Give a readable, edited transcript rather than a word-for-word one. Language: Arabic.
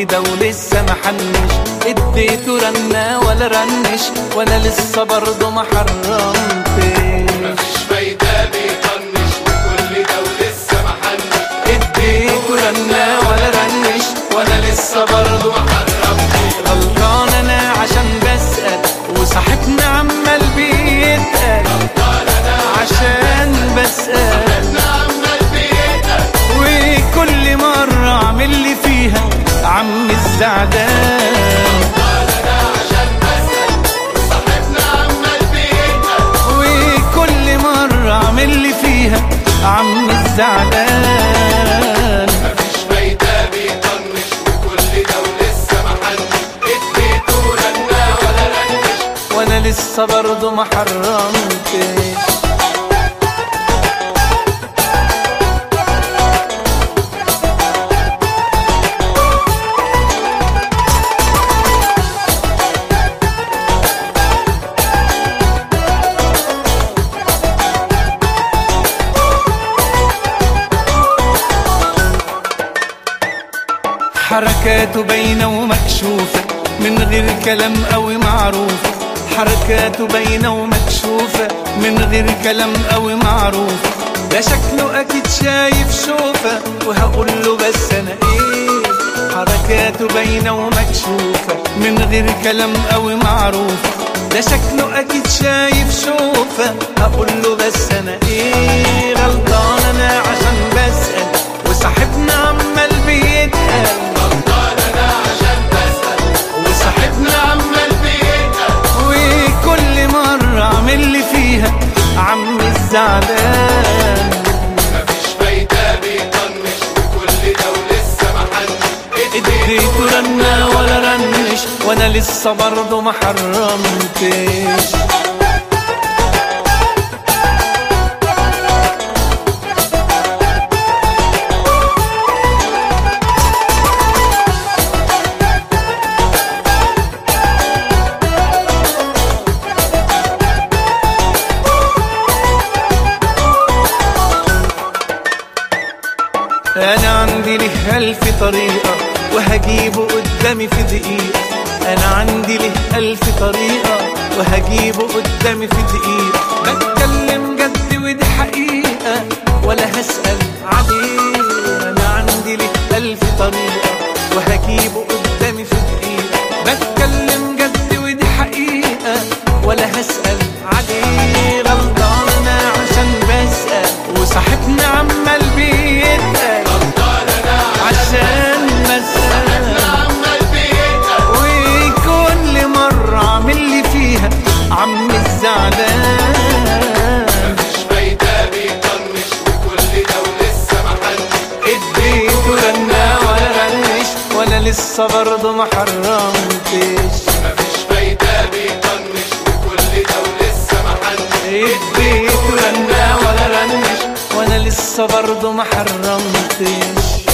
كل ده ولسه ما حنش، اديته رنة ولا رنش وانا لسه برضه ما حرمتش. مفيش فايدة بيطنش وكل ده ولسه ما حنش، اديته رنة ولا رنش وانا لسه برضه ما حرمتش. غلطان انا عشان بسأل وصاحبنا عمال بيتقل، غلطان انا عشان بسأل عمال بيتقل، وكل مرة اعمل لي فيها عم الزعلان. غلطان انا عشان بسأل وصاحبنا عمال بيتقل، وكل مرة اعمل لي فيها عم الزعلان. مفيش فايدة بيطنش وكل ده ولسه ما حنش، اديته رنة ولا رنش وانا لسه برضه ما حرمتش. حركاته باينة ومكشوفة من غير كلام قوي معروف، حركاته باينة ومكشوفة من غير كلام قوي معروف. ده شكله اكيد شايف شوفة وهقول له بس انا ايه. حركاته باينة ومكشوفة من غير كلام قوي معروف. ده شكله اكيد شايف شوفة هقول له بس انا ايه. غلطان انا عشان بسأل وصاحبنا عمال بيتقل، غلطان انا عشان بسأل وصاحبنا عمال بيتقل، وكل مرة اعمل لي فيها عم الزعلان. مفيش فايدة بيطنش وكل ده ولسه ما حنش، اديته رنة ولا رنش وانا لسه برضه ما حرمتش. انا عندي له 1000 طريقة وهجيبه قدامي في دقيقة. انا عندي له 1000 طريقة وهجيبه قدامي في دقيقة. بتكلم جد ودي حقيقة ولا هسأل عليه. انا عندي له 1000 طريقة وهجيبه قدامي في دقيقة. بتكلم جد ودي حقيقة ولا هسأل عليه. غلطان انا عشان بسأل وصاحبنا عمال بيتقل، غلطان انا عشان بسأل عمال بيتقل، وكل مرة اعمل لي فيها عم الزعلان. مفيش فايدة بيطنش وكل ده ولسه ما حنش، اديته رنة ولا رنش وانا لسه برضه ما حرمتش. مفيش فايدة بيطنش وكل ده ولسه ما حنش، اديته رنة ولا رنش وانا لسه برضه ما حرمتش.